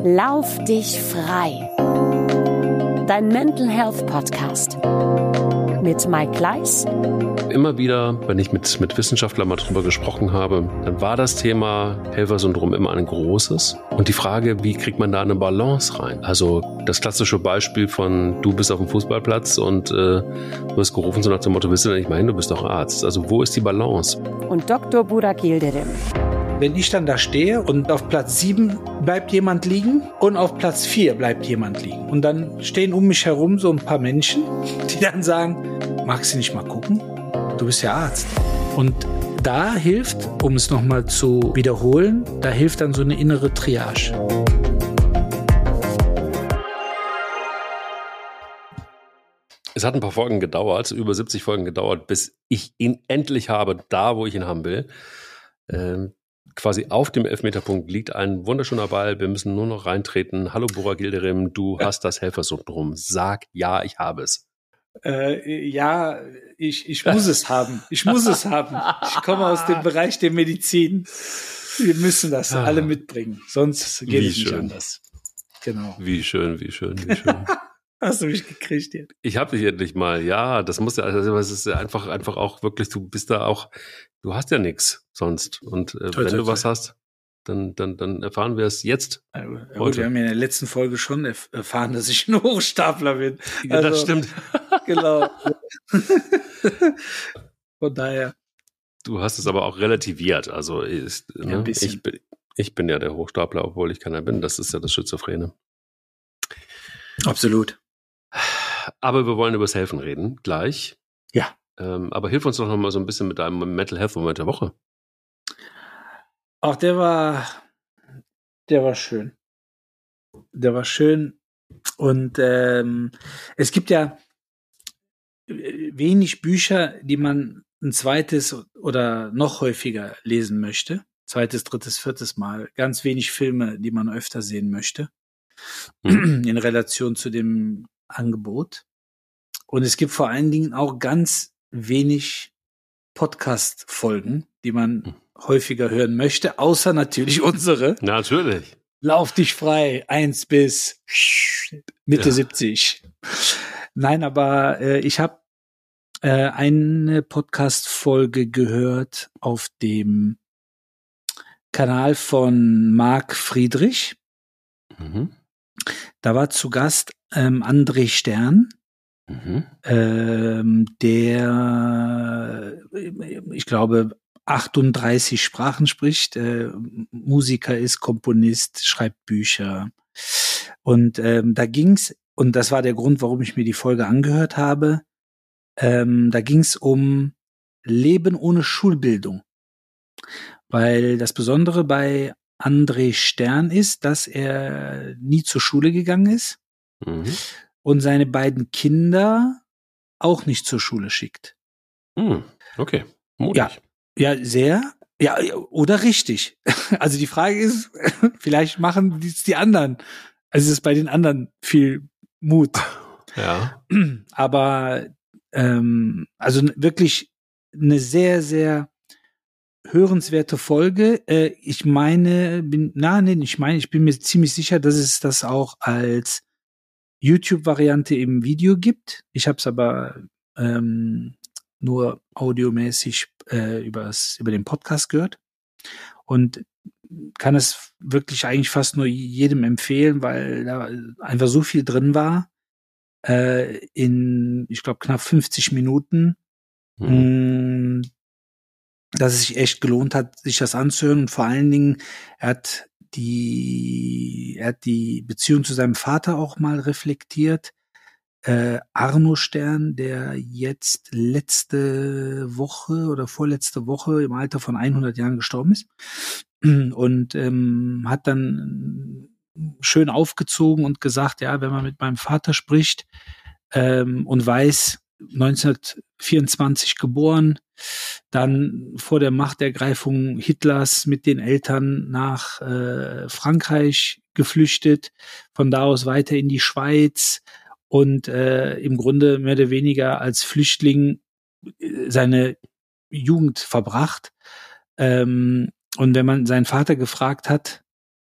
Lauf dich frei. Dein Mental Health Podcast mit Mike Kleiss. Immer wieder, wenn ich mit Wissenschaftlern mal drüber gesprochen habe, dann war das Thema Helfersyndrom immer ein großes. Und die Frage, wie kriegt man da eine Balance rein? Also das klassische Beispiel von, du bist auf dem Fußballplatz und du wirst gerufen so nach dem Motto, willst du denn nicht mal hin, du bist doch Arzt. Also wo ist die Balance? Und Dr. Burak Yildirim. Wenn ich dann da stehe und auf Platz 7 bleibt jemand liegen und auf Platz 4 bleibt jemand liegen. Und dann stehen um mich herum so ein paar Menschen, die dann sagen, magst du nicht mal gucken? Du bist ja Arzt. Und da hilft, um es nochmal zu wiederholen, da hilft dann so eine innere Triage. Es hat ein paar Folgen gedauert, über 70 Folgen gedauert, bis ich ihn endlich habe, da wo ich ihn haben will. Quasi auf dem Elfmeterpunkt liegt ein wunderschöner Ball. Wir müssen nur noch reintreten. Hallo Burak Yildirim, du hast das Helfersyndrom. Sag, ja, ich habe es. Ja, ich muss es haben. Ich muss es haben. Ich komme aus dem Bereich der Medizin. Wir müssen das alle mitbringen. Sonst geht es nicht anders. Genau. Wie schön, wie schön, wie schön. Hast du mich gekriegt jetzt? Ich habe dich endlich mal. Ja, das muss ja, also es ist ja einfach auch wirklich, du bist da auch, du hast ja nichts sonst. Und wenn du was hast, dann erfahren wir es jetzt. Gut, wir haben ja in der letzten Folge schon erfahren, dass ich ein Hochstapler bin. Ja, das stimmt. Genau. Von daher. Du hast es aber auch relativiert. Also ein bisschen. Ich bin ja der Hochstapler, obwohl ich keiner bin. Das ist ja das Schizophrene. Absolut. Aber wir wollen über das Helfen reden, gleich. Ja. Aber hilf uns doch noch mal so ein bisschen mit deinem Mental Health Moment der Woche. Auch der war schön. Der war schön. Und es gibt ja wenig Bücher, die man ein zweites oder noch häufiger lesen möchte. Zweites, drittes, viertes Mal. Ganz wenig Filme, die man öfter sehen möchte. In Relation zu dem Angebot. Und es gibt vor allen Dingen auch ganz wenig Podcast-Folgen, die man häufiger hören möchte, außer natürlich unsere. Natürlich. Lauf dich frei, 1 bis Mitte 70. Nein, aber ich habe eine Podcast-Folge gehört auf dem Kanal von Marc Friedrich. Mhm. Da war zu Gast André Stern, der, ich glaube, 38 Sprachen spricht, Musiker ist, Komponist, schreibt Bücher. Und da ging's, und das war der Grund, warum ich mir die Folge angehört habe, da ging's um Leben ohne Schulbildung. Weil das Besondere bei André Stern ist, dass er nie zur Schule gegangen ist und seine beiden Kinder auch nicht zur Schule schickt. Okay, mutig. Ja, sehr. Ja, oder richtig. Also die Frage ist, vielleicht machen die anderen. Also es ist bei den anderen viel Mut. Ja. Aber also wirklich eine sehr, sehr hörenswerte Folge. Ich bin mir ziemlich sicher, dass es das auch als YouTube-Variante im Video gibt. Ich habe es aber nur audiomäßig über den Podcast gehört und kann es wirklich eigentlich fast nur jedem empfehlen, weil da einfach so viel drin war in, ich glaube, knapp 50 Minuten. Dass es sich echt gelohnt hat, sich das anzuhören. Und vor allen Dingen, er hat die Beziehung zu seinem Vater auch mal reflektiert. Arno Stern, der jetzt letzte Woche oder vorletzte Woche im Alter von 100 Jahren gestorben ist. Und hat dann schön aufgezogen und gesagt, ja, wenn man mit meinem Vater spricht und weiß, 1924 geboren, dann vor der Machtergreifung Hitlers mit den Eltern nach Frankreich geflüchtet, von da aus weiter in die Schweiz und im Grunde mehr oder weniger als Flüchtling seine Jugend verbracht. Und wenn man seinen Vater gefragt hat,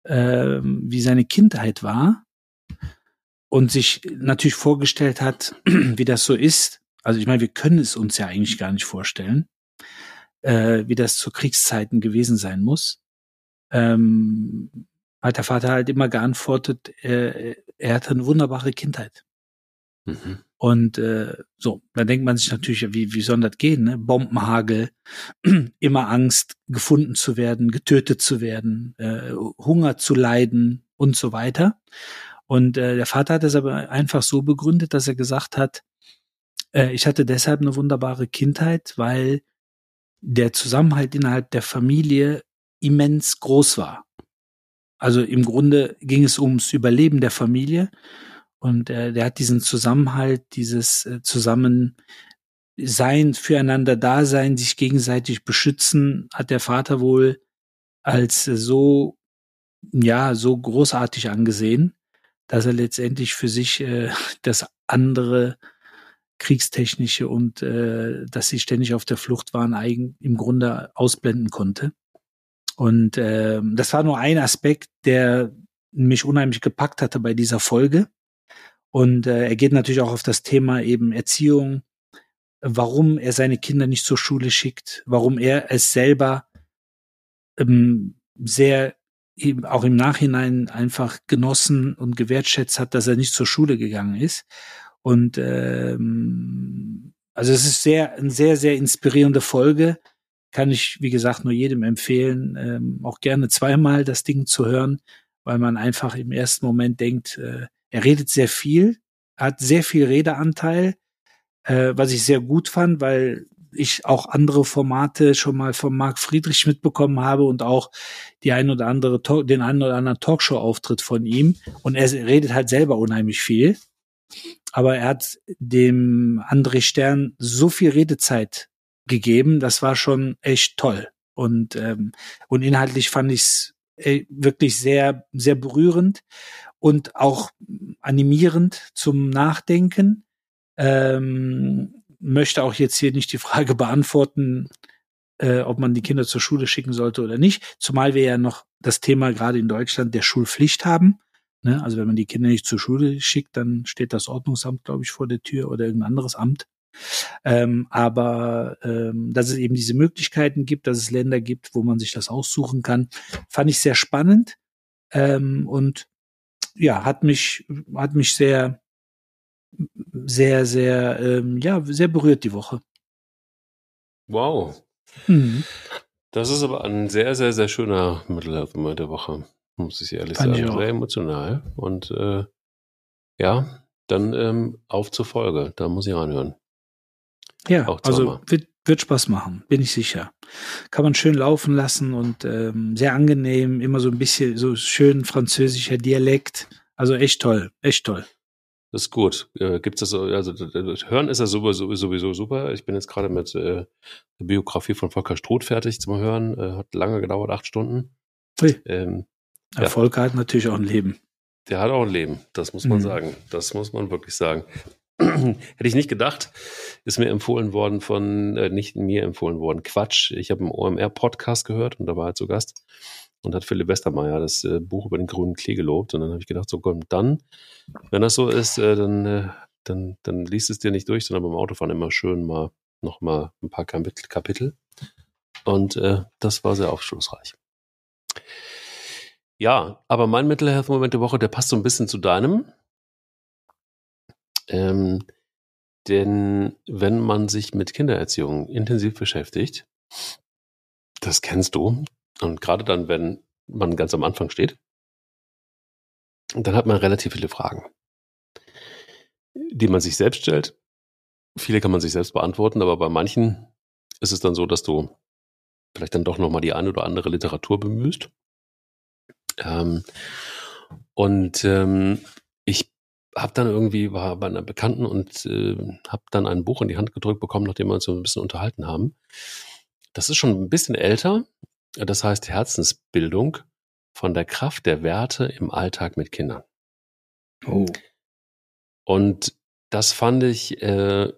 wie seine Kindheit war und sich natürlich vorgestellt hat, wie das so ist. Also ich meine, wir können es uns ja eigentlich gar nicht vorstellen, wie das zu Kriegszeiten gewesen sein muss. Hat der Vater halt immer geantwortet, er hatte eine wunderbare Kindheit. Mhm. Und so, da denkt man sich natürlich, wie soll das gehen, ne? Bombenhagel, immer Angst, gefunden zu werden, getötet zu werden, Hunger zu leiden und so weiter. Und der Vater hat es aber einfach so begründet, dass er gesagt hat, ich hatte deshalb eine wunderbare Kindheit, weil der Zusammenhalt innerhalb der Familie immens groß war. Also im Grunde ging es ums Überleben der Familie. Und der hat diesen Zusammenhalt, dieses Zusammensein, füreinander da sein, sich gegenseitig beschützen, hat der Vater wohl als so großartig angesehen, dass er letztendlich für sich das andere Kriegstechnische und dass sie ständig auf der Flucht waren, im Grunde ausblenden konnte. Und das war nur ein Aspekt, der mich unheimlich gepackt hatte bei dieser Folge. Und er geht natürlich auch auf das Thema eben Erziehung, warum er seine Kinder nicht zur Schule schickt, warum er es selber sehr eben auch im Nachhinein einfach genossen und gewertschätzt hat, dass er nicht zur Schule gegangen ist. Und also es ist eine sehr, sehr inspirierende Folge. Kann ich, wie gesagt, nur jedem empfehlen, auch gerne zweimal das Ding zu hören, weil man einfach im ersten Moment denkt, er redet sehr viel, hat sehr viel Redeanteil, was ich sehr gut fand, weil ich auch andere Formate schon mal von Marc Friedrich mitbekommen habe und auch den einen oder anderen Talkshow-Auftritt von ihm. Und er redet halt selber unheimlich viel. Aber er hat dem André Stern so viel Redezeit gegeben, das war schon echt toll. Und inhaltlich fand ich es wirklich sehr, sehr berührend und auch animierend zum Nachdenken. Möchte auch jetzt hier nicht die Frage beantworten, ob man die Kinder zur Schule schicken sollte oder nicht, zumal wir ja noch das Thema gerade in Deutschland der Schulpflicht haben. Ne? Also wenn man die Kinder nicht zur Schule schickt, dann steht das Ordnungsamt, glaube ich, vor der Tür oder irgendein anderes Amt. Aber dass es eben diese Möglichkeiten gibt, dass es Länder gibt, wo man sich das aussuchen kann, fand ich sehr spannend und ja, hat mich sehr, sehr, sehr, sehr berührt die Woche. Wow. Mhm. Das ist aber ein sehr, sehr, sehr schöner Mental Health Moment der Woche, muss ich ehrlich Fand ich sagen. auch. Sehr emotional. Und ja, dann auf zur Folge. Da muss ich reinhören. Ja, Auch also wird Spaß machen, bin ich sicher. Kann man schön laufen lassen und sehr angenehm, immer so ein bisschen so schön französischer Dialekt. Also echt toll, echt toll. Das ist gut. Gibt's das so, also hören ist ja sowieso super. Ich bin jetzt gerade mit der Biografie von Volker Struth fertig zum Hören. Hat lange gedauert, 8 Stunden. Ui. Ja. Volker hat natürlich auch ein Leben. Der hat auch ein Leben, das muss man sagen. Das muss man wirklich sagen. Hätte ich nicht gedacht, ist mir empfohlen worden nicht mir empfohlen worden, Quatsch. Ich habe einen OMR-Podcast gehört und da war er zu Gast und hat Philipp Westermeier das Buch über den grünen Klee gelobt und dann habe ich gedacht, so komm, dann, wenn das so ist, dann liest es dir nicht durch, sondern beim Autofahren immer schön noch mal ein paar Kapitel und das war sehr aufschlussreich. Ja, aber mein Mental Health Moment der Woche, der passt so ein bisschen zu deinem. Denn wenn man sich mit Kindererziehung intensiv beschäftigt, das kennst du, und gerade dann, wenn man ganz am Anfang steht, dann hat man relativ viele Fragen, die man sich selbst stellt. Viele kann man sich selbst beantworten, aber bei manchen ist es dann so, dass du vielleicht dann doch nochmal die eine oder andere Literatur bemühst. Ich habe dann war bei einer Bekannten und habe dann ein Buch in die Hand gedrückt bekommen, nachdem wir uns so ein bisschen unterhalten haben. Das ist schon ein bisschen älter. Das heißt Herzensbildung von der Kraft der Werte im Alltag mit Kindern. Oh. Und das fand ich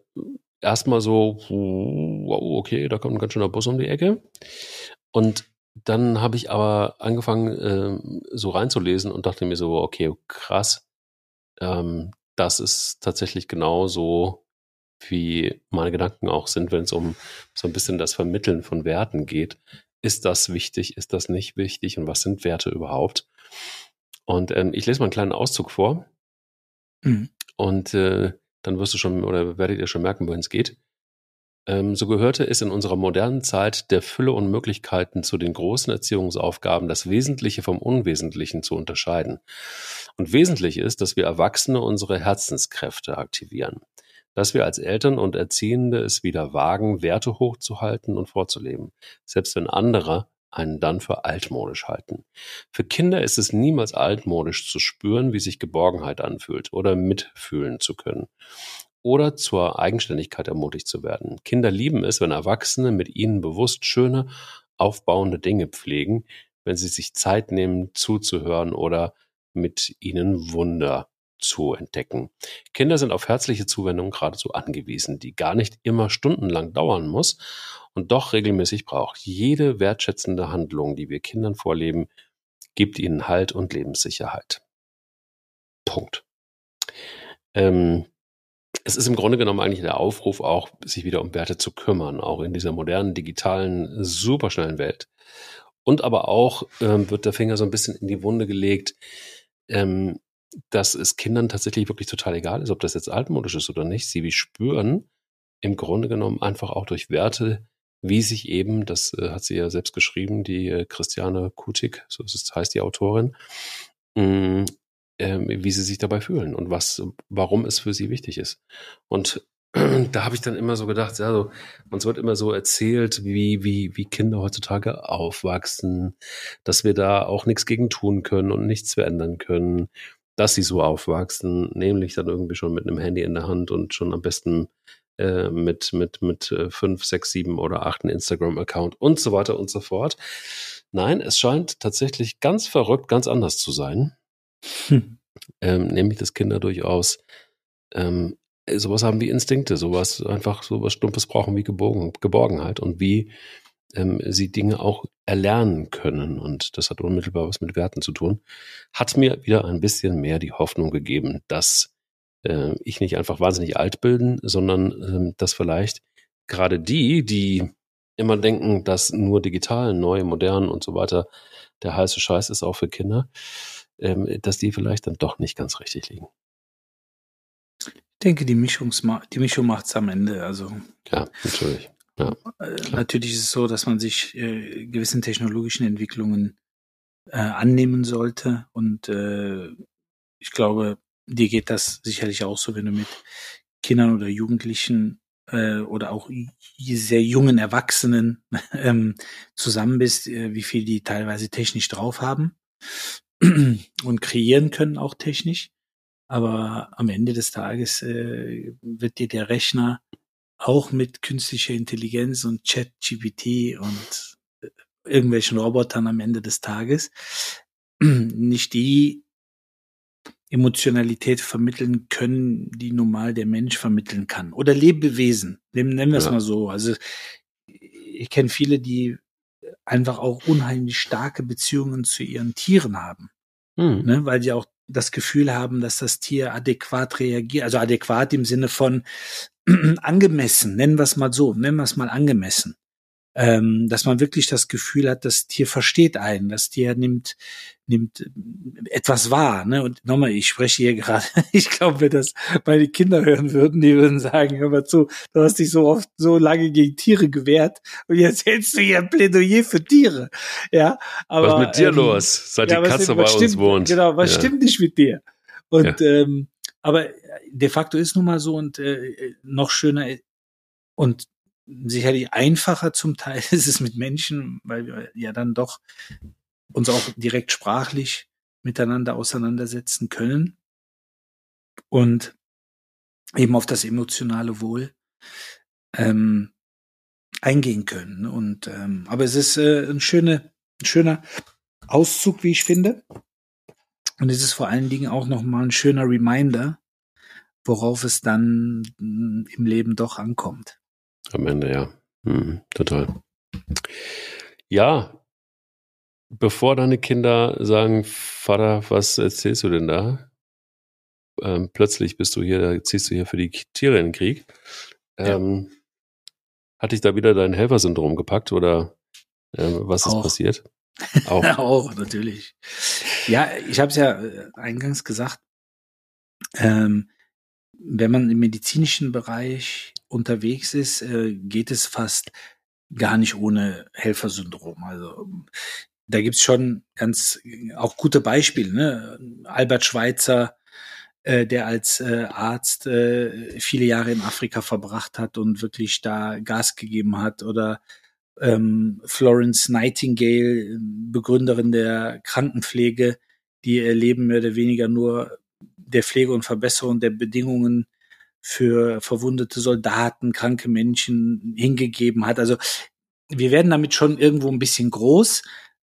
erstmal so, wow, okay, da kommt ein ganz schöner Bus um die Ecke. Und dann habe ich aber angefangen, so reinzulesen und dachte mir so, okay, krass, das ist tatsächlich genauso, wie meine Gedanken auch sind, wenn es um so ein bisschen das Vermitteln von Werten geht. Ist das wichtig? Ist das nicht wichtig? Und was sind Werte überhaupt? Und ich lese mal einen kleinen Auszug vor. Mhm. Und dann wirst du schon oder werdet ihr schon merken, wohin es geht. So gehörte es in unserer modernen Zeit der Fülle und Möglichkeiten zu den großen Erziehungsaufgaben, das Wesentliche vom Unwesentlichen zu unterscheiden. Und wesentlich ist, dass wir Erwachsene unsere Herzenskräfte aktivieren. Dass wir als Eltern und Erziehende es wieder wagen, Werte hochzuhalten und vorzuleben, selbst wenn andere einen dann für altmodisch halten. Für Kinder ist es niemals altmodisch zu spüren, wie sich Geborgenheit anfühlt oder mitfühlen zu können oder zur Eigenständigkeit ermutigt zu werden. Kinder lieben es, wenn Erwachsene mit ihnen bewusst schöne, aufbauende Dinge pflegen, wenn sie sich Zeit nehmen, zuzuhören oder mit ihnen Wunder zu entdecken. Kinder sind auf herzliche Zuwendung geradezu angewiesen, die gar nicht immer stundenlang dauern muss und doch regelmäßig braucht. Jede wertschätzende Handlung, die wir Kindern vorleben, gibt ihnen Halt und Lebenssicherheit. Punkt. Es ist im Grunde genommen eigentlich der Aufruf auch, sich wieder um Werte zu kümmern, auch in dieser modernen, digitalen, superschnellen Welt. Und aber auch wird der Finger so ein bisschen in die Wunde gelegt, dass es Kindern tatsächlich wirklich total egal ist, ob das jetzt altmodisch ist oder nicht. Sie spüren im Grunde genommen einfach auch durch Werte, wie sich eben, das hat sie ja selbst geschrieben, die Christiane Kutik, so heißt die Autorin, wie sie sich dabei fühlen und warum es für sie wichtig ist. Und da habe ich dann immer so gedacht, ja, so, uns wird immer so erzählt, wie Kinder heutzutage aufwachsen, dass wir da auch nichts gegen tun können und nichts verändern können, dass sie so aufwachsen, nämlich dann irgendwie schon mit einem Handy in der Hand und schon am besten mit 5, 6, 7 oder 8 Instagram-Account und so weiter und so fort. Nein, es scheint tatsächlich ganz verrückt, ganz anders zu sein. Nämlich, dass Kinder durchaus sowas haben wie Instinkte, sowas Stumpfes brauchen wie Geborgenheit und wie sie Dinge auch erlernen können. Und das hat unmittelbar was mit Werten zu tun. Hat mir wieder ein bisschen mehr die Hoffnung gegeben, dass ich nicht einfach wahnsinnig alt bin, sondern dass vielleicht gerade die immer denken, dass nur digital, neu, modern und so weiter der heiße Scheiß ist, auch für Kinder, dass die vielleicht dann doch nicht ganz richtig liegen. Ich denke, die Mischung macht's am Ende. Also Ja, natürlich. Ja, natürlich ist es so, dass man sich gewissen technologischen Entwicklungen annehmen sollte. Und ich glaube, dir geht das sicherlich auch so, wenn du mit Kindern oder Jugendlichen oder auch sehr jungen Erwachsenen zusammen bist, wie viel die teilweise technisch drauf haben und kreieren können, auch technisch. Aber am Ende des Tages wird dir der Rechner auch mit künstlicher Intelligenz und ChatGPT und irgendwelchen Robotern am Ende des Tages nicht die Emotionalität vermitteln können, die normal der Mensch vermitteln kann. Oder Lebewesen, nennen wir es mal so. Also ich kenne viele, die einfach auch unheimlich starke Beziehungen zu ihren Tieren haben. Ne, weil die auch das Gefühl haben, dass das Tier adäquat reagiert. Also adäquat im Sinne von angemessen, nennen wir es mal so, nennen wir es mal angemessen. Dass man wirklich das Gefühl hat, das Tier versteht einen, das Tier nimmt etwas wahr. Ne? Und nochmal, ich spreche hier gerade, ich glaube, wenn das meine Kinder hören würden, die würden sagen, hör mal zu, du hast dich so oft so lange gegen Tiere gewehrt und jetzt hältst du hier ein Plädoyer für Tiere. Ja, aber, was mit dir los, seit die Katze bei uns wohnt? Genau, was stimmt nicht mit dir? Und aber de facto ist nun mal so und noch schöner und sicherlich einfacher zum Teil ist es mit Menschen, weil wir ja dann doch uns auch direkt sprachlich miteinander auseinandersetzen können und eben auf das emotionale Wohl eingehen können. Und aber es ist ein schöner Auszug, wie ich finde. Und es ist vor allen Dingen auch nochmal ein schöner Reminder, worauf es dann im Leben doch ankommt. Am Ende, ja. Total. Ja, bevor deine Kinder sagen, Vater, was erzählst du denn da? Plötzlich ziehst du hier für die Tiere in den Krieg. Hat dich da wieder dein Helfersyndrom gepackt oder was ist passiert? Auch. Auch, natürlich. Ja, ich habe es ja eingangs gesagt, wenn man im medizinischen Bereich unterwegs ist, geht es fast gar nicht ohne Helfersyndrom. Also da gibt's schon ganz auch gute Beispiele. Ne? Albert Schweitzer, der als Arzt viele Jahre in Afrika verbracht hat und wirklich da Gas gegeben hat. Oder Florence Nightingale, Begründerin der Krankenpflege, die ihr Leben mehr oder weniger nur der Pflege und Verbesserung der Bedingungen für verwundete Soldaten, kranke Menschen hingegeben hat. Also wir werden damit schon irgendwo ein bisschen groß.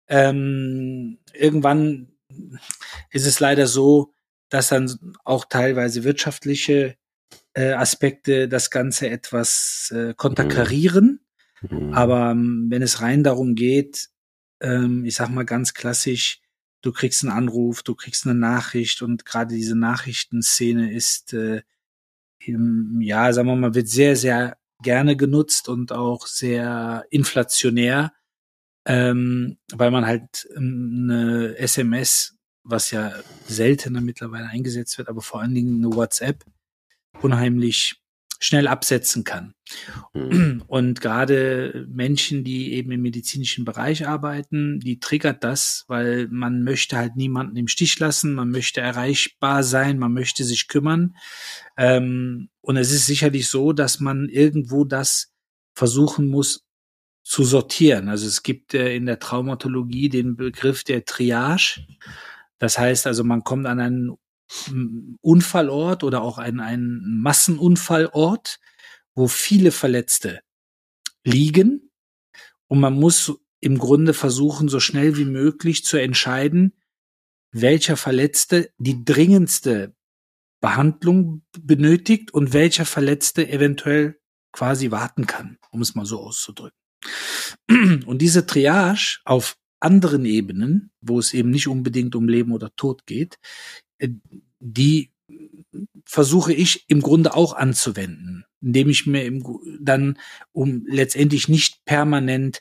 Irgendwann ist es leider so, dass dann auch teilweise wirtschaftliche Aspekte das Ganze etwas konterkarieren. Aber wenn es rein darum geht, ich sag mal ganz klassisch, du kriegst einen Anruf, du kriegst eine Nachricht und gerade diese Nachrichtenszene ist, sagen wir mal, wird sehr, sehr gerne genutzt und auch sehr inflationär, weil man halt eine SMS, was ja seltener mittlerweile eingesetzt wird, aber vor allen Dingen eine WhatsApp unheimlich schnell absetzen kann. Und gerade Menschen, die eben im medizinischen Bereich arbeiten, die triggert das, weil man möchte halt niemanden im Stich lassen, man möchte erreichbar sein, man möchte sich kümmern. Und es ist sicherlich so, dass man irgendwo das versuchen muss zu sortieren. Also es gibt in der Traumatologie den Begriff der Triage. Das heißt also, man kommt an einen Unfallort oder auch einen Massenunfallort, wo viele Verletzte liegen, und man muss im Grunde versuchen, so schnell wie möglich zu entscheiden, welcher Verletzte die dringendste Behandlung benötigt und welcher Verletzte eventuell quasi warten kann, um es mal so auszudrücken. Und diese Triage auf anderen Ebenen, wo es eben nicht unbedingt um Leben oder Tod geht, die versuche ich im Grunde auch anzuwenden, indem ich mir dann, um letztendlich nicht permanent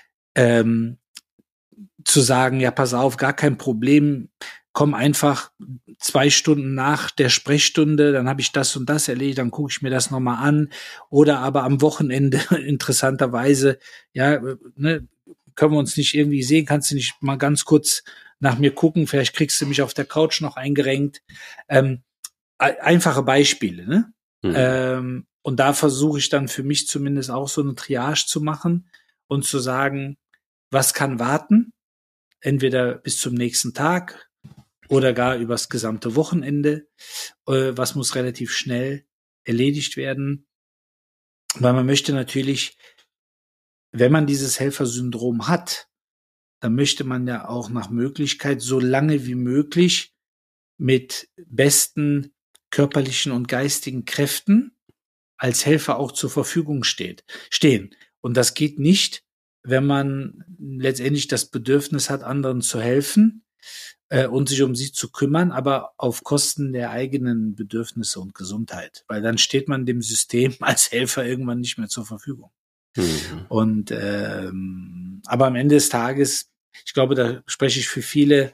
zu sagen, ja, pass auf, gar kein Problem, komm einfach 2 Stunden nach der Sprechstunde, dann habe ich das und das erledigt, dann gucke ich mir das nochmal an. Oder aber am Wochenende, interessanterweise, ja, ne, können wir uns nicht irgendwie sehen, kannst du nicht mal ganz kurz nach mir gucken, vielleicht kriegst du mich auf der Couch noch eingerenkt. Einfache Beispiele, ne? Und da versuche ich dann für mich zumindest auch so eine Triage zu machen und zu sagen, was kann warten? Entweder bis zum nächsten Tag oder gar übers gesamte Wochenende. Was muss relativ schnell erledigt werden? Weil man möchte natürlich, wenn man dieses Helfersyndrom hat, dann möchte man ja auch nach Möglichkeit so lange wie möglich mit besten körperlichen und geistigen Kräften als Helfer auch zur Verfügung stehen. Und das geht nicht, wenn man letztendlich das Bedürfnis hat, anderen zu helfen und sich um sie zu kümmern, aber auf Kosten der eigenen Bedürfnisse und Gesundheit. Weil dann steht man dem System als Helfer irgendwann nicht mehr zur Verfügung. Und aber am Ende des Tages, ich glaube, da spreche ich für viele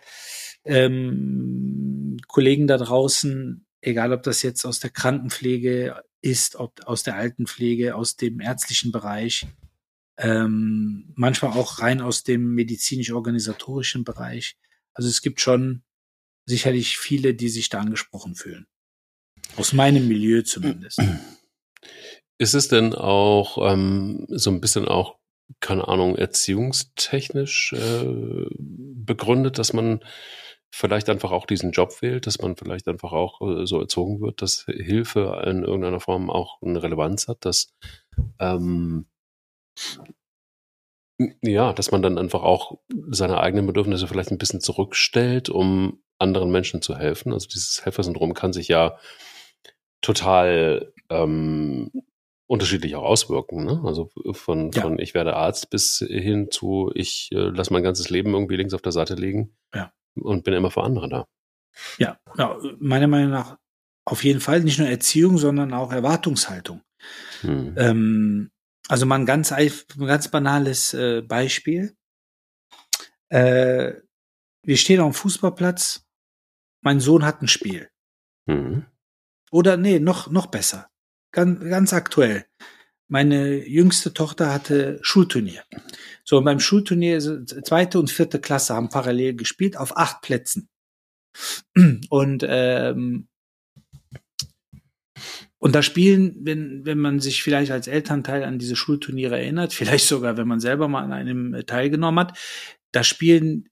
Kollegen da draußen, egal ob das jetzt aus der Krankenpflege ist, ob aus der Altenpflege, aus dem ärztlichen Bereich, manchmal auch rein aus dem medizinisch-organisatorischen Bereich. Also es gibt schon sicherlich viele, die sich da angesprochen fühlen. Aus meinem Milieu zumindest. Ist es denn auch so ein bisschen auch, keine Ahnung, erziehungstechnisch begründet, dass man vielleicht einfach auch diesen Job wählt, dass man vielleicht einfach auch so erzogen wird, dass Hilfe in irgendeiner Form auch eine Relevanz hat, dass dass man dann einfach auch seine eigenen Bedürfnisse vielleicht ein bisschen zurückstellt, um anderen Menschen zu helfen. Also dieses Helfersyndrom kann sich ja total unterschiedlich auch auswirken, ne? Also von ich werde Arzt bis hin zu ich lasse mein ganzes Leben irgendwie links auf der Seite liegen und bin immer für andere da. Ja, meiner Meinung nach auf jeden Fall nicht nur Erziehung, sondern auch Erwartungshaltung. Also mal ein ganz banales Beispiel. Wir stehen auf dem Fußballplatz, mein Sohn hat ein Spiel. Oder nee, noch besser. Ganz aktuell. Meine jüngste Tochter hatte Schulturnier. So, und beim Schulturnier, 2. und 4. Klasse haben parallel gespielt auf 8 Plätzen. Und da spielen, wenn man sich vielleicht als Elternteil an diese Schulturniere erinnert, vielleicht sogar, wenn man selber mal an einem teilgenommen hat, da spielen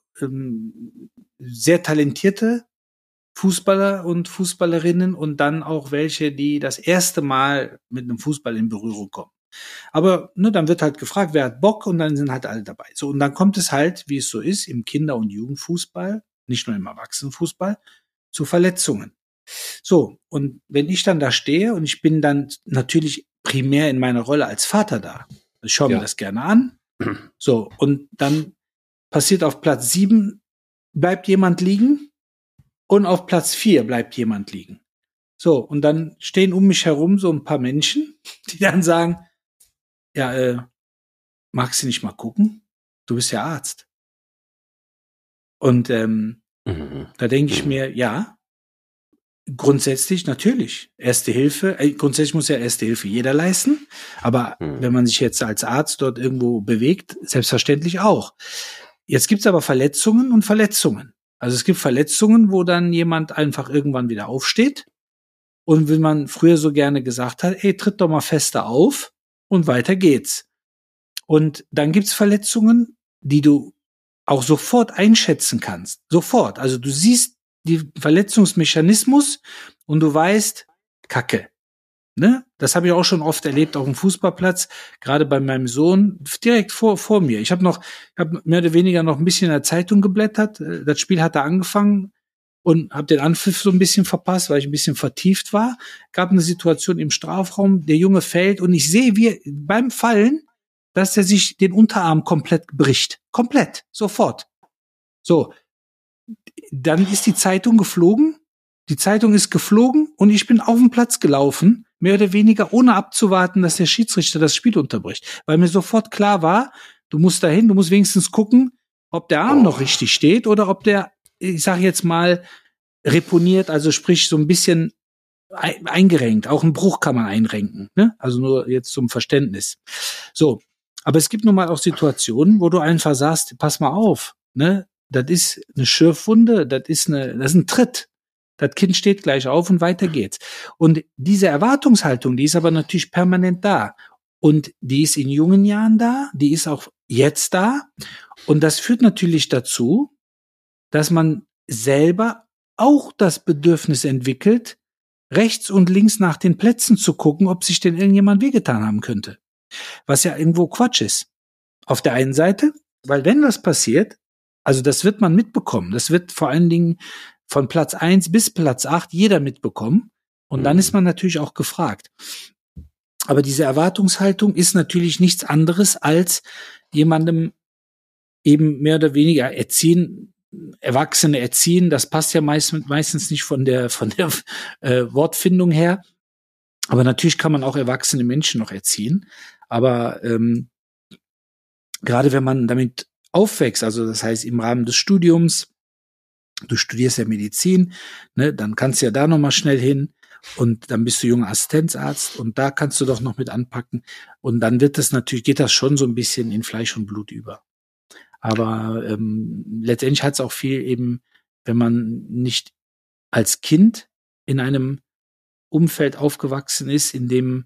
sehr talentierte Fußballer und Fußballerinnen und dann auch welche, die das erste Mal mit einem Fußball in Berührung kommen. Aber dann wird halt gefragt, wer hat Bock, und dann sind halt alle dabei. So, und dann kommt es halt, wie es so ist, im Kinder- und Jugendfußball, nicht nur im Erwachsenenfußball, zu Verletzungen. So, und wenn ich dann da stehe und ich bin dann natürlich primär in meiner Rolle als Vater da, ich schaue mir das gerne an. So, und dann passiert auf Platz 7, bleibt jemand liegen. Und auf Platz 4 bleibt jemand liegen. So, und dann stehen um mich herum so ein paar Menschen, die dann sagen, magst du nicht mal gucken? Du bist ja Arzt. Und da denke ich mir, ja, grundsätzlich natürlich. Erste Hilfe, grundsätzlich muss ja Erste Hilfe jeder leisten. Aber wenn man sich jetzt als Arzt dort irgendwo bewegt, selbstverständlich auch. Jetzt gibt's aber Verletzungen und Verletzungen. Also es gibt Verletzungen, wo dann jemand einfach irgendwann wieder aufsteht und wenn man früher so gerne gesagt hat, tritt doch mal fester auf und weiter geht's. Und dann gibt's Verletzungen, die du auch sofort einschätzen kannst. Sofort. Also du siehst die Verletzungsmechanismus und du weißt, Kacke. Ne? Das habe ich auch schon oft erlebt auf dem Fußballplatz, gerade bei meinem Sohn, direkt vor mir. Ich habe mehr oder weniger noch ein bisschen in der Zeitung geblättert. Das Spiel hatte angefangen und habe den Anpfiff so ein bisschen verpasst, weil ich ein bisschen vertieft war. Gab eine Situation im Strafraum, der Junge fällt und ich sehe, wie beim Fallen, dass er sich den Unterarm komplett bricht. Komplett, sofort. So, dann ist die Zeitung geflogen. Die Zeitung ist geflogen und ich bin auf den Platz gelaufen, mehr oder weniger ohne abzuwarten, dass der Schiedsrichter das Spiel unterbricht. Weil mir sofort klar war, du musst dahin, du musst wenigstens gucken, ob der Arm noch richtig steht oder ob der, ich sage jetzt mal, reponiert, also sprich so ein bisschen eingerenkt. Auch einen Bruch kann man einrenken, ne? Also nur jetzt zum Verständnis. So, aber es gibt nun mal auch Situationen, wo du einfach sagst, pass mal auf, ne? Das ist eine Schürfwunde, das ist ein Tritt. Das Kind steht gleich auf und weiter geht's. Und diese Erwartungshaltung, die ist aber natürlich permanent da. Und die ist in jungen Jahren da, die ist auch jetzt da. Und das führt natürlich dazu, dass man selber auch das Bedürfnis entwickelt, rechts und links nach den Plätzen zu gucken, ob sich denn irgendjemand wehgetan haben könnte. Was ja irgendwo Quatsch ist. Auf der einen Seite, weil wenn was passiert, also das wird man mitbekommen. Das wird vor allen Dingen von Platz 1 bis Platz 8 jeder mitbekommen. Und dann ist man natürlich auch gefragt. Aber diese Erwartungshaltung ist natürlich nichts anderes als jemandem eben mehr oder weniger erziehen, Erwachsene erziehen. Das passt ja meistens nicht von der Wortfindung her. Aber natürlich kann man auch erwachsene Menschen noch erziehen. Aber gerade wenn man damit aufwächst, also das heißt im Rahmen des Studiums, du studierst ja Medizin, ne, dann kannst du ja da nochmal schnell hin und dann bist du junger Assistenzarzt und da kannst du doch noch mit anpacken und dann geht das schon so ein bisschen in Fleisch und Blut über. Aber letztendlich hat es auch viel eben, wenn man nicht als Kind in einem Umfeld aufgewachsen ist, in dem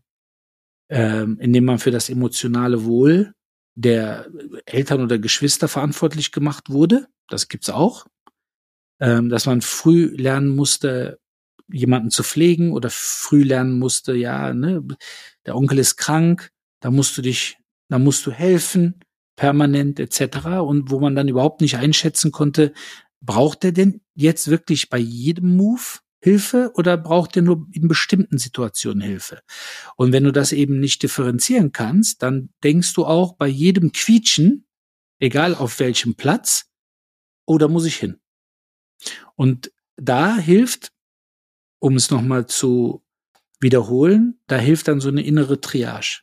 man für das emotionale Wohl der Eltern oder Geschwister verantwortlich gemacht wurde. Das gibt's auch. Dass man früh lernen musste, jemanden zu pflegen oder früh lernen musste, der Onkel ist krank, da musst du helfen, permanent etc. Und wo man dann überhaupt nicht einschätzen konnte, braucht er denn jetzt wirklich bei jedem Move Hilfe oder braucht er nur in bestimmten Situationen Hilfe? Und wenn du das eben nicht differenzieren kannst, dann denkst du auch bei jedem Quietschen, egal auf welchem Platz, oh, da muss ich hin. Und da hilft, um es nochmal zu wiederholen, da hilft dann so eine innere Triage.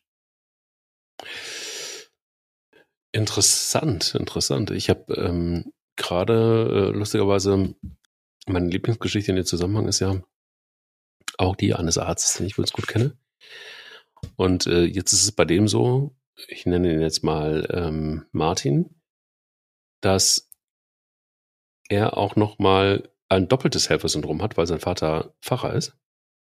Interessant. Ich habe gerade lustigerweise meine Lieblingsgeschichte in dem Zusammenhang ist ja auch die eines Arztes, den ich ganz gut kenne. Und jetzt ist es bei dem so, ich nenne ihn jetzt mal Martin, dass er auch nochmal ein doppeltes Helfersyndrom hat, weil sein Vater Pfarrer ist.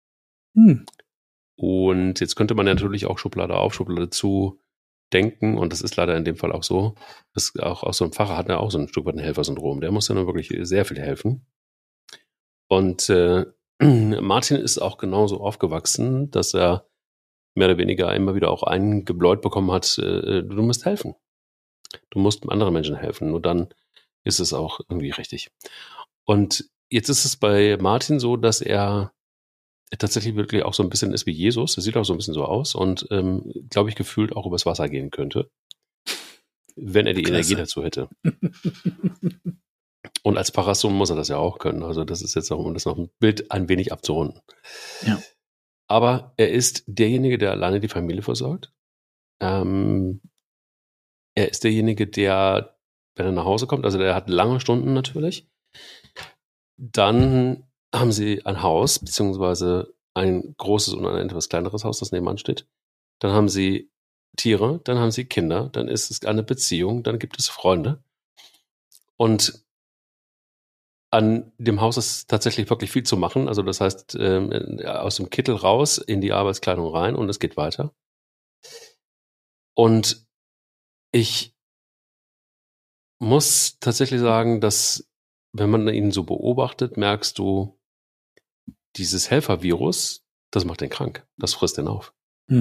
Und jetzt könnte man natürlich auch Schublade auf, Schublade zu denken, und das ist leider in dem Fall auch so, dass auch so ein Pfarrer hat ja auch so ein Stück weit ein Helfersyndrom. Der muss ja nur wirklich sehr viel helfen. Und Martin ist auch genauso aufgewachsen, dass er mehr oder weniger immer wieder auch eingebläut bekommen hat, du musst helfen. Du musst anderen Menschen helfen. Nur dann ist es auch irgendwie richtig. Und jetzt ist es bei Martin so, dass er tatsächlich wirklich auch so ein bisschen ist wie Jesus. Er sieht auch so ein bisschen so aus und, glaube ich, gefühlt auch übers Wasser gehen könnte, wenn er die Energie dazu hätte. Und als Pfarrerssohn muss er das ja auch können. Also das ist jetzt auch, um das noch ein Bild ein wenig abzurunden. Ja. Aber er ist derjenige, der alleine die Familie versorgt. Er ist derjenige, der, wenn er nach Hause kommt, also der hat lange Stunden natürlich. Dann haben sie ein Haus, beziehungsweise ein großes und ein etwas kleineres Haus, das nebenan steht. Dann haben sie Tiere, dann haben sie Kinder, dann ist es eine Beziehung, dann gibt es Freunde. Und an dem Haus ist tatsächlich wirklich viel zu machen. Also das heißt, aus dem Kittel raus, in die Arbeitskleidung rein und es geht weiter. Und ich muss tatsächlich sagen, dass, wenn man ihn so beobachtet, merkst du, dieses Helfervirus, das macht den krank. Das frisst den auf.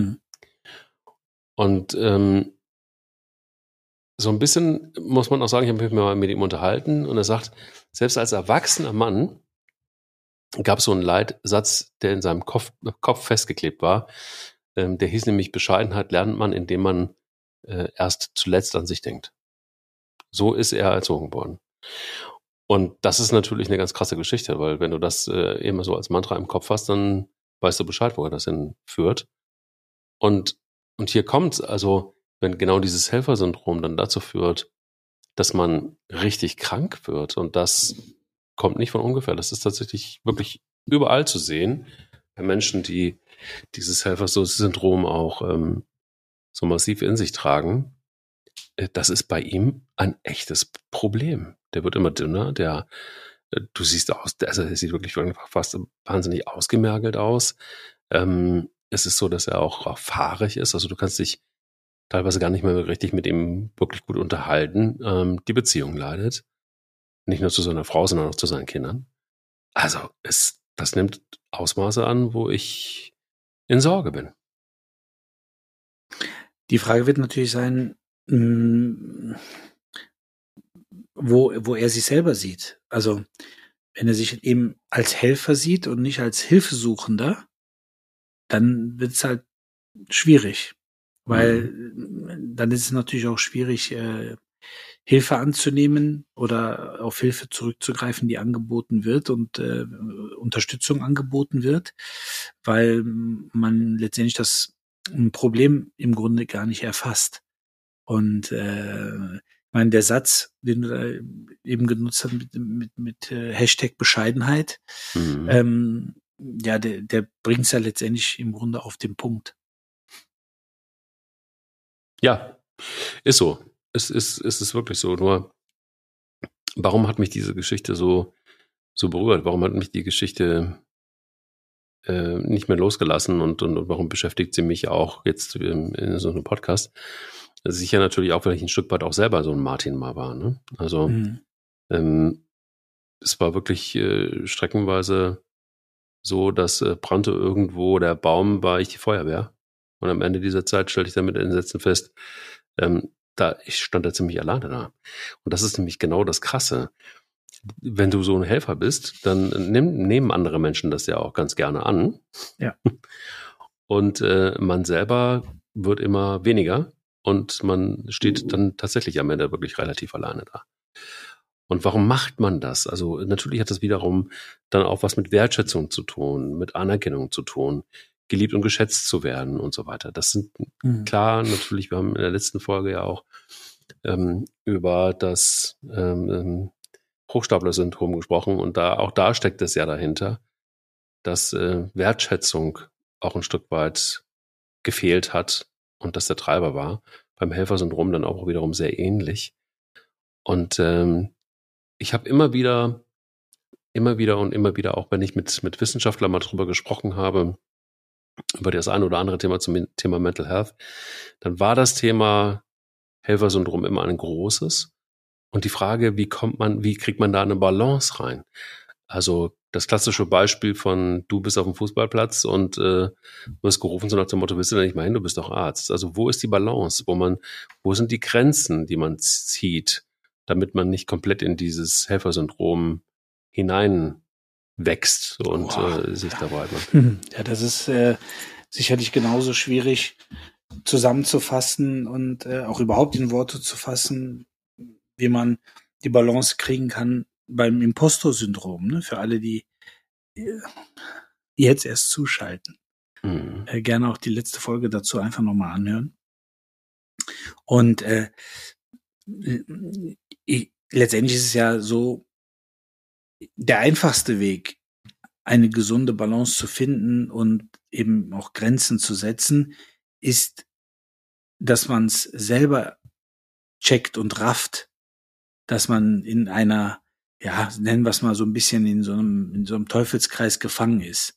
Und so ein bisschen muss man auch sagen, ich habe mich mal mit ihm unterhalten und er sagt, selbst als erwachsener Mann gab es so einen Leitsatz, der in seinem Kopf festgeklebt war. Der hieß nämlich, Bescheidenheit lernt man, indem man erst zuletzt an sich denkt. So ist er erzogen worden. Und das ist natürlich eine ganz krasse Geschichte, weil wenn du das immer so als Mantra im Kopf hast, dann weißt du Bescheid, wo er das hinführt. Und hier kommt's, also wenn genau dieses Helfersyndrom dann dazu führt, dass man richtig krank wird, und das kommt nicht von ungefähr. Das ist tatsächlich wirklich überall zu sehen bei Menschen, die dieses Helfersyndrom auch so massiv in sich tragen. Das ist bei ihm ein echtes Problem. Der wird immer dünner, du siehst aus, also er sieht wirklich fast wahnsinnig ausgemergelt aus. Es ist so, dass er auch fahrig ist, also du kannst dich teilweise gar nicht mehr richtig mit ihm wirklich gut unterhalten. Die Beziehung leidet. Nicht nur zu seiner Frau, sondern auch zu seinen Kindern. Also das nimmt Ausmaße an, wo ich in Sorge bin. Die Frage wird natürlich sein, wo er sich selber sieht. Also wenn er sich eben als Helfer sieht und nicht als Hilfesuchender, dann wird es halt schwierig. Weil dann ist es natürlich auch schwierig, Hilfe anzunehmen oder auf Hilfe zurückzugreifen, die angeboten wird und Unterstützung angeboten wird, weil man letztendlich das Problem im Grunde gar nicht erfasst. Und ich meine, der Satz, den du da eben genutzt hast mit Hashtag Bescheidenheit, ja, der bringt es ja letztendlich im Grunde auf den Punkt. Ja, ist so. Es ist wirklich so. Nur, warum hat mich diese Geschichte so berührt? Warum hat mich die Geschichte nicht mehr losgelassen und warum beschäftigt sie mich auch jetzt in so einem Podcast? Sicher natürlich auch, weil ich ein Stück weit auch selber so ein Martin mal war. Ne? Also es war wirklich streckenweise so, dass brannte irgendwo der Baum, war ich die Feuerwehr. Und am Ende dieser Zeit stellte ich dann mit Entsetzen fest, ich stand da ziemlich alleine da. Und das ist nämlich genau das Krasse. wenn du so ein Helfer bist, dann nehmen andere Menschen das ja auch ganz gerne an. Ja. Und man selber wird immer weniger und man steht dann tatsächlich am Ende wirklich relativ alleine da. Und warum macht man das? Also natürlich hat das wiederum dann auch was mit Wertschätzung zu tun, mit Anerkennung zu tun, geliebt und geschätzt zu werden und so weiter. Das sind klar, natürlich, wir haben in der letzten Folge ja auch über das Hochstapler-Syndrom gesprochen und auch da steckt es ja dahinter, dass Wertschätzung auch ein Stück weit gefehlt hat und dass der Treiber war. Beim Helfersyndrom dann auch wiederum sehr ähnlich. Und ich habe immer wieder, auch wenn ich mit Wissenschaftlern mal drüber gesprochen habe, über das ein oder andere Thema zum Thema Mental Health, dann war das Thema Helfersyndrom immer ein großes. Und die Frage, wie kriegt man da eine Balance rein? Also das klassische Beispiel von, du bist auf dem Fußballplatz und wirst gerufen so nach dem Motto, willst du da nicht mal hin, du bist doch Arzt. Also wo ist die Balance? Wo sind die Grenzen, die man zieht, damit man nicht komplett in dieses Helfersyndrom hineinwächst und sich da breit macht? Ja, das ist sicherlich genauso schwierig zusammenzufassen und auch überhaupt in Worte zu fassen, wie man die Balance kriegen kann beim Impostor-Syndrom, ne? Für alle, die jetzt erst zuschalten. Gerne auch die letzte Folge dazu einfach nochmal anhören. Und letztendlich ist es ja so, der einfachste Weg, eine gesunde Balance zu finden und eben auch Grenzen zu setzen, ist, dass man es selber checkt und rafft, dass man in einer, ja, nennen wir es mal so ein bisschen in so einem Teufelskreis gefangen ist.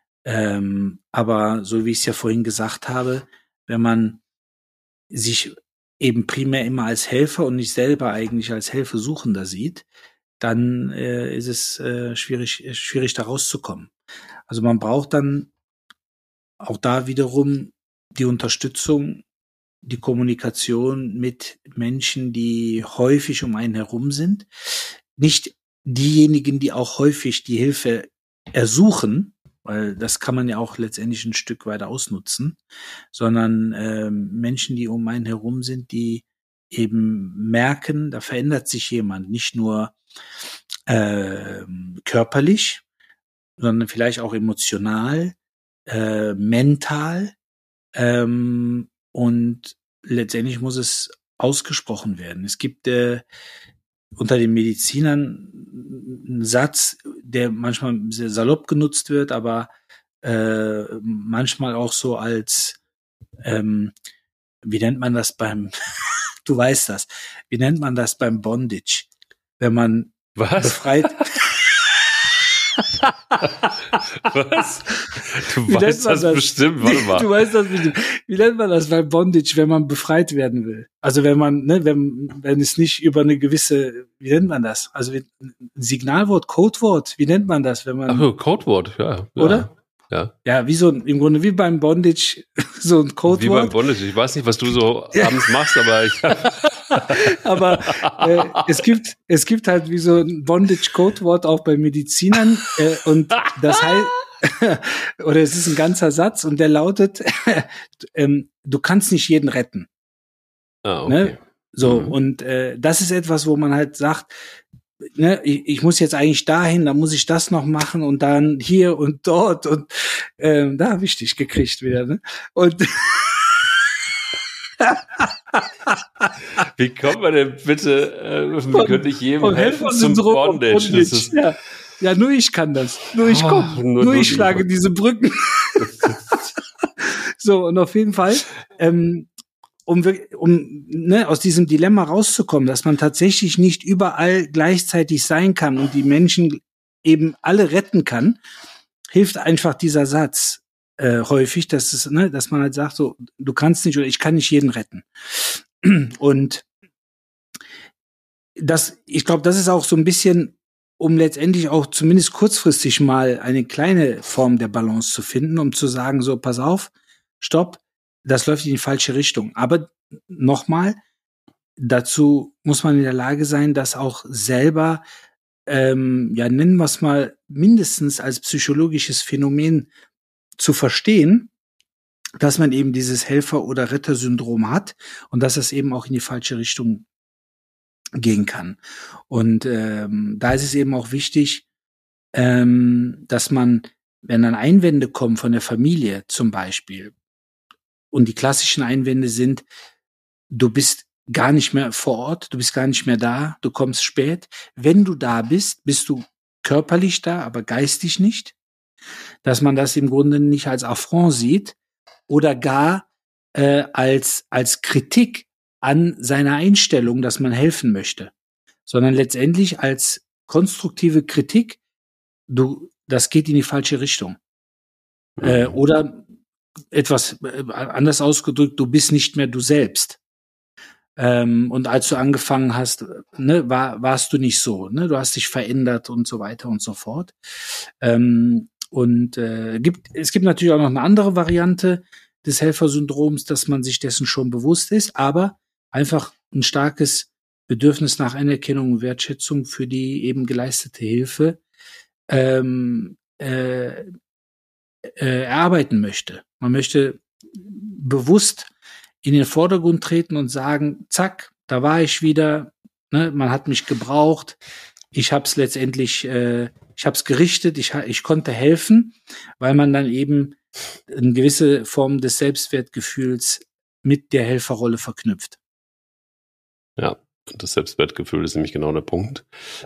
Aber so wie ich es ja vorhin gesagt habe, wenn man sich eben primär immer als Helfer und nicht selber eigentlich als Hilfesuchender sieht, dann ist es schwierig da rauszukommen. Also man braucht dann auch da wiederum die Unterstützung, die Kommunikation mit Menschen, die häufig um einen herum sind. Nicht diejenigen, die auch häufig die Hilfe ersuchen, weil das kann man ja auch letztendlich ein Stück weiter ausnutzen, sondern Menschen, die um einen herum sind, die eben merken, da verändert sich jemand, nicht nur körperlich, sondern vielleicht auch emotional, mental, und letztendlich muss es ausgesprochen werden. Es gibt unter den Medizinern einen Satz, der manchmal sehr salopp genutzt wird, aber manchmal auch so als, wie nennt man das du weißt das, wie nennt man das beim Bondage? Wenn man befreit... Was? Du weißt das bestimmt, warte mal. Du weißt das bestimmt. Wie nennt man das beim Bondage, wenn man befreit werden will? Also wenn man, ne, wenn es nicht über eine gewisse, wie nennt man das? Also ein Signalwort, Codewort, wie nennt man das, wenn man... Ach, Codewort, ja. Oder? Ja. Ja, im Grunde wie beim Bondage, so ein Codewort. Wie beim Bondage. Ich weiß nicht, was du so abends machst, aber aber es gibt halt wie so ein Bondage-Codewort auch bei Medizinern und das heißt, oder es ist ein ganzer Satz und der lautet, du kannst nicht jeden retten. Ah, okay. Ne? So, und das ist etwas, wo man halt sagt, ne, ich muss jetzt eigentlich dahin, dann muss ich das noch machen und dann hier und dort und da habe ich dich gekriegt wieder, ne? Und wie kommt man denn bitte, wir können nicht jedem helfen zum Bondage. Das ist ja, nur ich kann das. Nur ich komme. Nur ich schlage diese Brücken. So, und auf jeden Fall, um aus diesem Dilemma rauszukommen, dass man tatsächlich nicht überall gleichzeitig sein kann und die Menschen eben alle retten kann, hilft einfach dieser Satz häufig, dass man halt sagt, so, du kannst nicht oder ich kann nicht jeden retten. Und ich glaube, das ist auch so ein bisschen, um letztendlich auch zumindest kurzfristig mal eine kleine Form der Balance zu finden, um zu sagen, so, pass auf, stopp, das läuft in die falsche Richtung. Aber nochmal, dazu muss man in der Lage sein, das auch selber nennen wir es mal, mindestens als psychologisches Phänomen zu verstehen, dass man eben dieses Helfer- oder Retter-Syndrom hat und dass es eben auch in die falsche Richtung gehen kann. Und da ist es eben auch wichtig, dass man, wenn dann Einwände kommen von der Familie zum Beispiel, und die klassischen Einwände sind, du bist gar nicht mehr vor Ort, du bist gar nicht mehr da, du kommst spät. Wenn du da bist, bist du körperlich da, aber geistig nicht. Dass man das im Grunde nicht als Affront sieht oder gar als Kritik an seiner Einstellung, dass man helfen möchte, sondern letztendlich als konstruktive Kritik, das geht in die falsche Richtung. Oder etwas anders ausgedrückt, du bist nicht mehr du selbst. Und als du angefangen hast, ne, warst du nicht so, ne? Du hast dich verändert und so weiter und so fort. Es gibt natürlich auch noch eine andere Variante des Helfersyndroms, dass man sich dessen schon bewusst ist, aber einfach ein starkes Bedürfnis nach Anerkennung und Wertschätzung für die eben geleistete Hilfe erarbeiten möchte. Man möchte bewusst in den Vordergrund treten und sagen, zack, da war ich wieder, ne, man hat mich gebraucht, ich habe es letztendlich, ich habe es gerichtet, ich konnte helfen, weil man dann eben eine gewisse Form des Selbstwertgefühls mit der Helferrolle verknüpft. Ja, das Selbstwertgefühl ist nämlich genau der Punkt.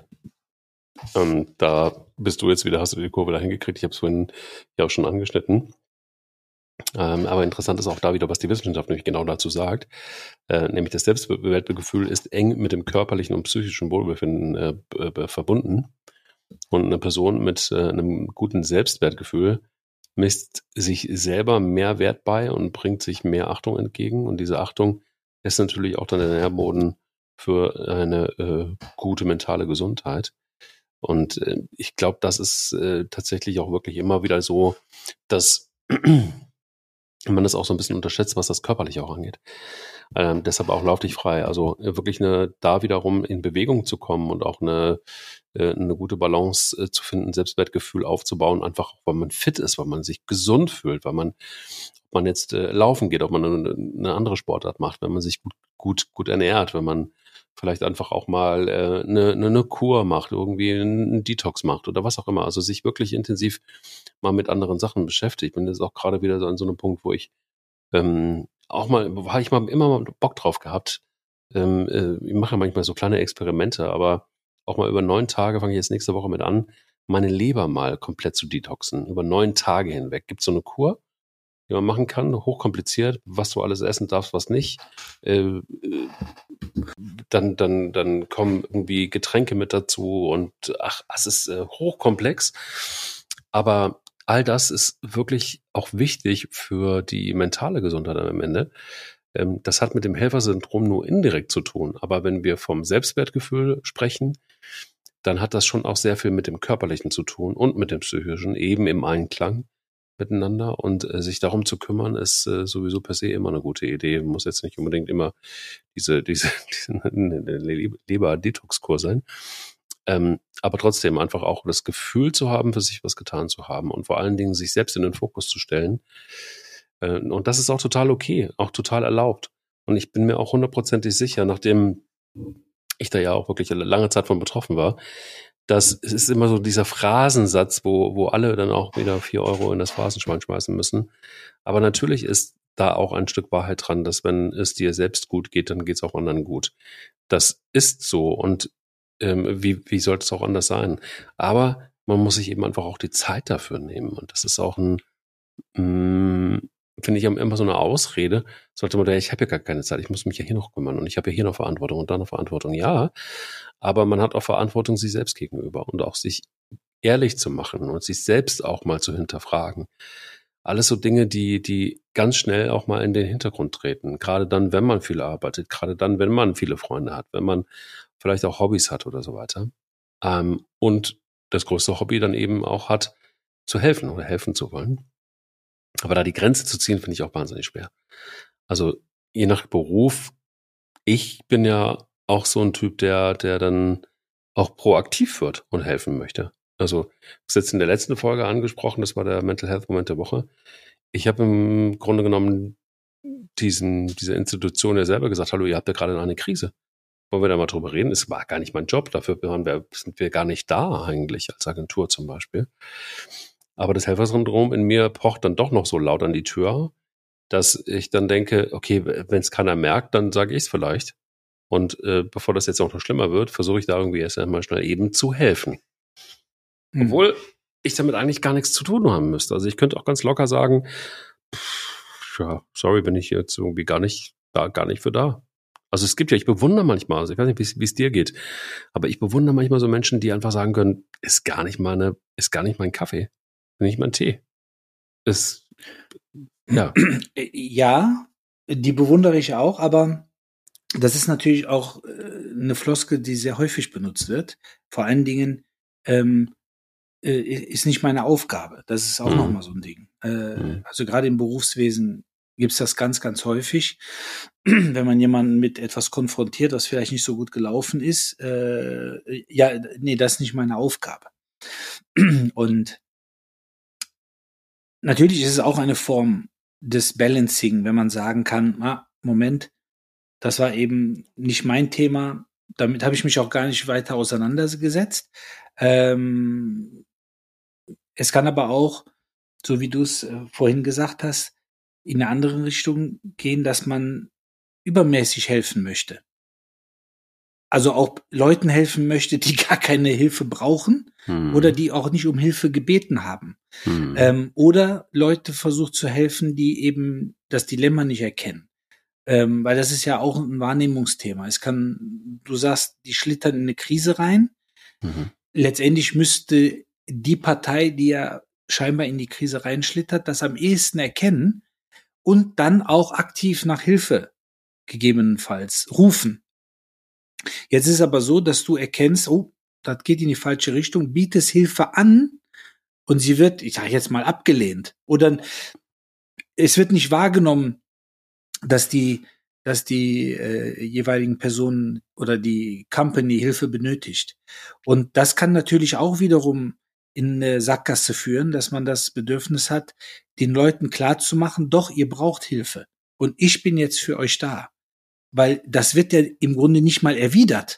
Da bist du jetzt wieder, hast du die Kurve dahin gekriegt, ich habe es vorhin ja auch schon angeschnitten. Aber interessant ist auch da wieder, was die Wissenschaft nämlich genau dazu sagt. Nämlich das Selbstwertgefühl ist eng mit dem körperlichen und psychischen Wohlbefinden verbunden. Und eine Person mit einem guten Selbstwertgefühl misst sich selber mehr Wert bei und bringt sich mehr Achtung entgegen. Und diese Achtung ist natürlich auch dann der Nährboden für eine gute mentale Gesundheit. Und ich glaube, das ist tatsächlich auch wirklich immer wieder so, dass man das auch so ein bisschen unterschätzt, was das körperlich auch angeht. Deshalb auch lauf dich frei. Also wirklich da wiederum in Bewegung zu kommen und auch eine gute Balance zu finden, Selbstwertgefühl aufzubauen, einfach weil man fit ist, weil man sich gesund fühlt, weil ob man jetzt laufen geht, ob man eine andere Sportart macht, wenn man sich gut ernährt, wenn man vielleicht einfach auch mal eine Kur macht, irgendwie einen Detox macht oder was auch immer. Also sich wirklich intensiv mal mit anderen Sachen beschäftigt. Bin jetzt auch gerade wieder so an so einem Punkt, wo ich immer mal Bock drauf gehabt. Ich mache ja manchmal so kleine Experimente, aber auch mal über 9 Tage, fange ich jetzt nächste Woche mit an, meine Leber mal komplett zu detoxen. Über 9 Tage hinweg. Gibt es so eine Kur, die man machen kann, hochkompliziert, was du alles essen darfst, was nicht. Dann kommen irgendwie Getränke mit dazu und es ist hochkomplex. Aber all das ist wirklich auch wichtig für die mentale Gesundheit am Ende. Das hat mit dem Helfersyndrom nur indirekt zu tun. Aber wenn wir vom Selbstwertgefühl sprechen, dann hat das schon auch sehr viel mit dem Körperlichen zu tun und mit dem Psychischen, eben im Einklang miteinander. Und sich darum zu kümmern, ist sowieso per se immer eine gute Idee. Muss jetzt nicht unbedingt immer diese Leber-Detox-Kur sein. Aber trotzdem einfach auch das Gefühl zu haben, für sich was getan zu haben und vor allen Dingen sich selbst in den Fokus zu stellen. Und das ist auch total okay, auch total erlaubt. Und ich bin mir auch 100% sicher, nachdem ich da ja auch wirklich lange Zeit von betroffen war, dass es ist immer so dieser Phrasensatz, wo alle dann auch wieder 4 Euro in das Phrasenschwein schmeißen müssen. Aber natürlich ist da auch ein Stück Wahrheit dran, dass wenn es dir selbst gut geht, dann geht es auch anderen gut. Das ist so und wie sollte es auch anders sein? Aber man muss sich eben einfach auch die Zeit dafür nehmen und das ist auch finde ich immer so eine Ausrede, sollte man ich habe ja gar keine Zeit, ich muss mich ja hier noch kümmern und ich habe ja hier noch Verantwortung und da noch Verantwortung. Ja, aber man hat auch Verantwortung sich selbst gegenüber und auch sich ehrlich zu machen und sich selbst auch mal zu hinterfragen. Alles so Dinge, die ganz schnell auch mal in den Hintergrund treten. Gerade dann, wenn man viel arbeitet, gerade dann, wenn man viele Freunde hat, wenn man vielleicht auch Hobbys hat oder so weiter. Und das größte Hobby dann eben auch hat, zu helfen oder helfen zu wollen. Aber da die Grenze zu ziehen, finde ich auch wahnsinnig schwer. Also je nach Beruf, ich bin ja auch so ein Typ, der dann auch proaktiv wird und helfen möchte. Also, das ist jetzt in der letzten Folge angesprochen, das war der Mental Health Moment der Woche. Ich habe im Grunde genommen dieser Institution ja selber gesagt, hallo, ihr habt ja gerade eine Krise. Wollen wir da mal drüber reden? Es war gar nicht mein Job, dafür sind wir gar nicht da eigentlich, als Agentur zum Beispiel. Aber das Helfersyndrom in mir pocht dann doch noch so laut an die Tür, dass ich dann denke, okay, wenn es keiner merkt, dann sage ich es vielleicht. Und bevor das jetzt auch noch schlimmer wird, versuche ich da irgendwie erst einmal schnell eben zu helfen. Obwohl ich damit eigentlich gar nichts zu tun haben müsste. Also ich könnte auch ganz locker sagen, ja, sorry, bin ich jetzt irgendwie gar nicht für da. Also es gibt ja, ich bewundere manchmal, also ich weiß nicht, wie es dir geht, aber ich bewundere manchmal so Menschen, die einfach sagen können, ist gar nicht mein Kaffee, nicht mein Tee. Ja. Ja, die bewundere ich auch, aber das ist natürlich auch eine Floskel, die sehr häufig benutzt wird. Vor allen Dingen ist nicht meine Aufgabe. Das ist auch nochmal so ein Ding. Also gerade im Berufswesen gibt's das ganz, ganz häufig. Wenn man jemanden mit etwas konfrontiert, was vielleicht nicht so gut gelaufen ist, nee, das ist nicht meine Aufgabe. Und natürlich ist es auch eine Form des Balancing, wenn man sagen kann, Moment, das war eben nicht mein Thema, damit habe ich mich auch gar nicht weiter auseinandergesetzt. Es kann aber auch, so wie du es vorhin gesagt hast, in eine andere Richtung gehen, dass man übermäßig helfen möchte. Also auch Leuten helfen möchte, die gar keine Hilfe brauchen oder die auch nicht um Hilfe gebeten haben. Oder Leute versucht zu helfen, die eben das Dilemma nicht erkennen. Weil das ist ja auch ein Wahrnehmungsthema. Du sagst, die schlittern in eine Krise rein. Letztendlich müsste die Partei, die ja scheinbar in die Krise reinschlittert, das am ehesten erkennen und dann auch aktiv nach Hilfe gegebenenfalls rufen. Jetzt ist es aber so, dass du erkennst, oh, das geht in die falsche Richtung, bietest Hilfe an und sie wird, ich sage jetzt mal, abgelehnt. Oder es wird nicht wahrgenommen, dass die jeweiligen Personen oder die Company Hilfe benötigt. Und das kann natürlich auch wiederum in eine Sackgasse führen, dass man das Bedürfnis hat, den Leuten klarzumachen, doch, ihr braucht Hilfe. Und ich bin jetzt für euch da. Weil das wird ja im Grunde nicht mal erwidert.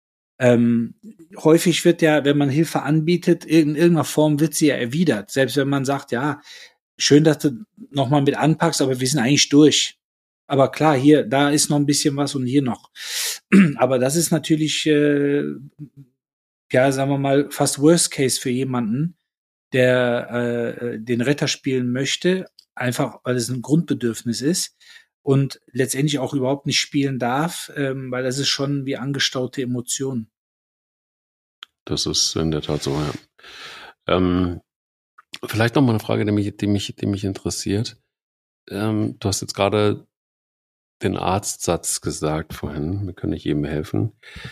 Häufig wird ja, wenn man Hilfe anbietet, in irgendeiner Form wird sie ja erwidert. Selbst wenn man sagt, ja, schön, dass du nochmal mit anpackst, aber wir sind eigentlich durch. Aber klar, da ist noch ein bisschen was und hier noch. Aber das ist natürlich, ja, sagen wir mal, fast Worst Case für jemanden, der den Retter spielen möchte, einfach weil es ein Grundbedürfnis ist und letztendlich auch überhaupt nicht spielen darf, weil das ist schon wie angestaute Emotionen. Das ist in der Tat so, ja. Vielleicht noch mal eine Frage, die mich interessiert. Du hast jetzt gerade den Arztsatz gesagt vorhin, wir können nicht jedem helfen.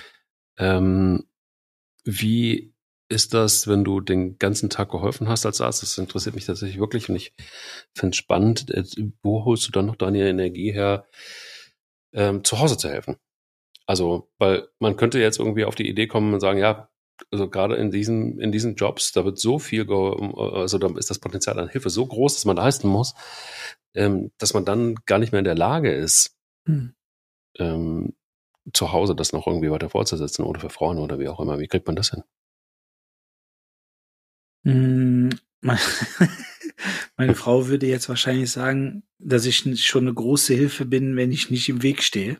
Wie ist das, wenn du den ganzen Tag geholfen hast als Arzt? Das interessiert mich tatsächlich wirklich und ich finde es spannend. Wo holst du dann noch deine Energie her, zu Hause zu helfen? Also, weil man könnte jetzt irgendwie auf die Idee kommen und sagen, ja, also gerade in diesen Jobs, da wird so viel, also da ist das Potenzial an Hilfe so groß, dass man leisten muss, dass man dann gar nicht mehr in der Lage ist, zu Hause das noch irgendwie weiter fortzusetzen oder für Freunde oder wie auch immer. Wie kriegt man das hin? Meine Frau würde jetzt wahrscheinlich sagen, dass ich schon eine große Hilfe bin, wenn ich nicht im Weg stehe.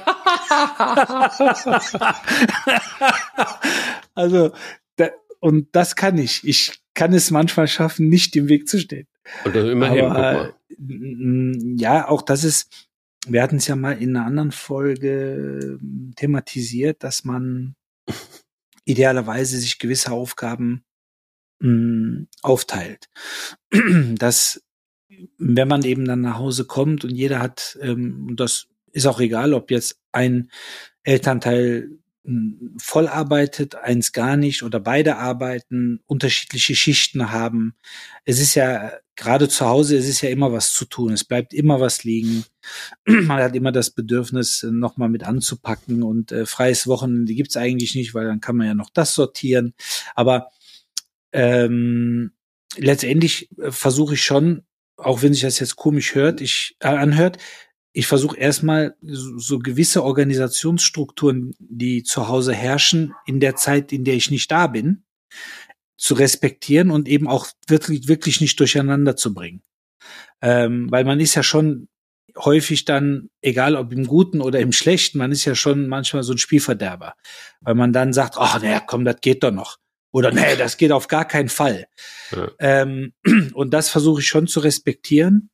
Also, und das kann ich. Ich kann es manchmal schaffen, nicht im Weg zu stehen. Und dann immerhin, guck mal. Ja, auch das ist, wir hatten es ja mal in einer anderen Folge thematisiert, dass man idealerweise sich gewisse Aufgaben aufteilt. Dass, wenn man eben dann nach Hause kommt und jeder hat, und das ist auch egal, ob jetzt ein Elternteil voll arbeitet, eins gar nicht oder beide arbeiten, unterschiedliche Schichten haben. Es ist ja, gerade zu Hause, es ist ja immer was zu tun. Es bleibt immer was liegen. Man hat immer das Bedürfnis, nochmal mit anzupacken und freies Wochenende gibt's eigentlich nicht, weil dann kann man ja noch das sortieren. Aber letztendlich versuche ich schon, auch wenn sich das jetzt komisch anhört, ich versuche erstmal so gewisse Organisationsstrukturen, die zu Hause herrschen, in der Zeit, in der ich nicht da bin, zu respektieren und eben auch wirklich nicht durcheinander zu bringen. Weil man ist ja schon häufig dann, egal ob im Guten oder im Schlechten, man ist ja schon manchmal so ein Spielverderber. Weil man dann sagt, ach naja, komm, das geht doch noch. Oder nee, das geht auf gar keinen Fall. Ja. Und das versuche ich schon zu respektieren.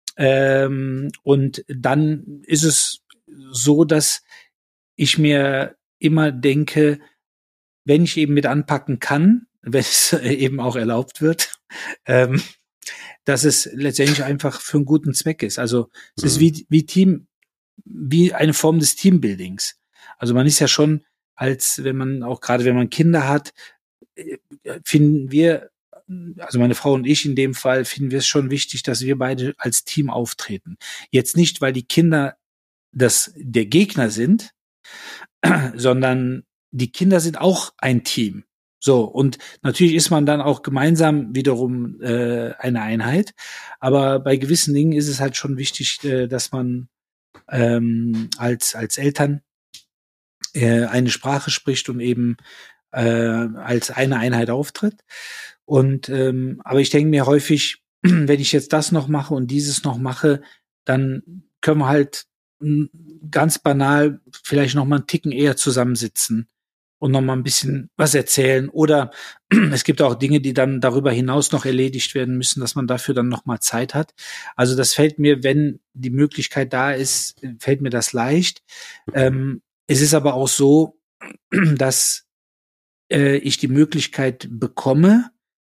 Und dann ist es so, dass ich mir immer denke, wenn ich eben mit anpacken kann, wenn es eben auch erlaubt wird, dass es letztendlich einfach für einen guten Zweck ist. Also es ist wie eine Form des Teambuildings. Also man ist ja schon wenn man Kinder hat, finden wir, also meine Frau und ich in dem Fall, finden wir es schon wichtig, dass wir beide als Team auftreten. Jetzt nicht, weil die Kinder der Gegner sind, sondern die Kinder sind auch ein Team. So, und natürlich ist man dann auch gemeinsam wiederum eine Einheit, aber bei gewissen Dingen ist es halt schon wichtig, dass man als Eltern eine Sprache spricht und eben als eine Einheit auftritt. Und aber ich denke mir häufig, wenn ich jetzt das noch mache und dieses noch mache, dann können wir halt ganz banal vielleicht noch mal einen Ticken eher zusammensitzen und noch mal ein bisschen was erzählen. Oder es gibt auch Dinge, die dann darüber hinaus noch erledigt werden müssen, dass man dafür dann noch mal Zeit hat. Also das fällt mir, wenn die Möglichkeit da ist, fällt mir das leicht. Es ist aber auch so, dass ich die Möglichkeit bekomme,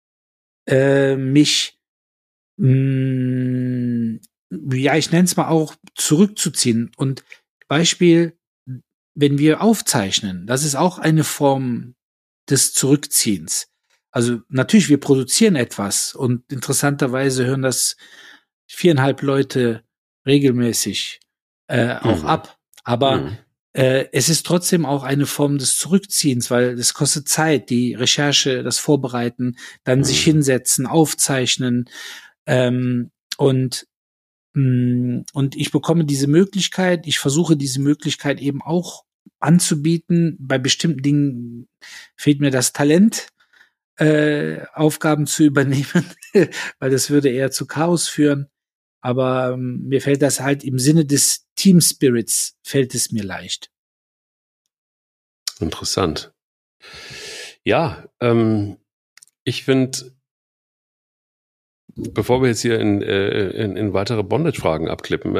mich, ich nenne es mal auch, zurückzuziehen. Und Beispiel, wenn wir aufzeichnen, das ist auch eine Form des Zurückziehens. Also natürlich, wir produzieren etwas und interessanterweise hören das 4,5 Leute regelmäßig auch ab. Aber es ist trotzdem auch eine Form des Zurückziehens, weil es kostet Zeit, die Recherche, das Vorbereiten, dann sich hinsetzen, aufzeichnen, und ich bekomme diese Möglichkeit, ich versuche diese Möglichkeit eben auch anzubieten. Bei bestimmten Dingen fehlt mir das Talent, Aufgaben zu übernehmen, weil das würde eher zu Chaos führen. Aber mir fällt das halt im Sinne des Team Spirits, fällt es mir leicht. Interessant. Ja, ich finde, bevor wir jetzt hier in weitere Bondage-Fragen abkippen,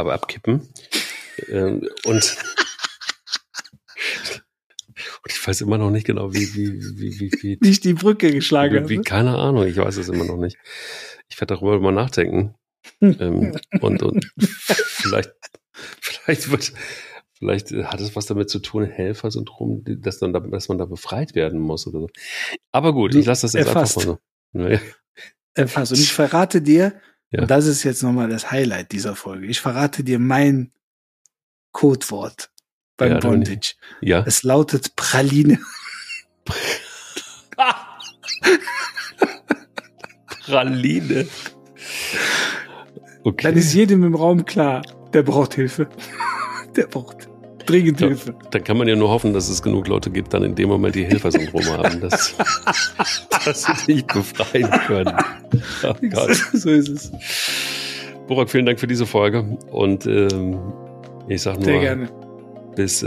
und ich weiß immer noch nicht genau, wie nicht die Brücke geschlagen wie keine Ahnung, ich weiß es immer noch nicht. Ich werde darüber mal nachdenken. Und vielleicht hat es was damit zu tun, Helfersyndrom, dass man da befreit werden muss oder so. Aber gut, ich lasse das jetzt einfach mal so. Naja. Erfasst. Und ich verrate dir, und das ist jetzt nochmal das Highlight dieser Folge, ich verrate dir mein Codewort beim Bondage. Ja. Es lautet Praline. Praline. Okay. Dann ist jedem im Raum klar, der braucht Hilfe. Der braucht dringend Hilfe. Dann kann man ja nur hoffen, dass es genug Leute gibt, dann in dem Moment die Helfersyndrome haben, dass sie dich befreien können. Oh Gott. So ist es. Burak, vielen Dank für diese Folge und ich sag nur sehr gerne. Bis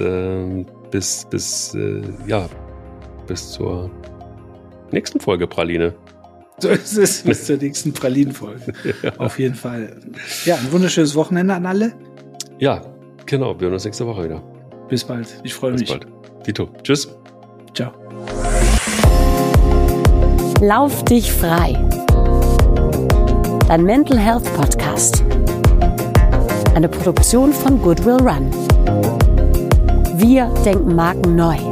zur nächsten Folge Praline. So ist es, bis zur nächsten Pralinenfolge. Ja. Auf jeden Fall. Ja, ein wunderschönes Wochenende an alle. Ja, genau. Wir hören uns nächste Woche wieder. Bis bald. Ich freue mich. Bis bald. Dito. Tschüss. Ciao. Lauf dich frei. Dein Mental Health Podcast. Eine Produktion von Goodwill Run. Wir denken Marken neu.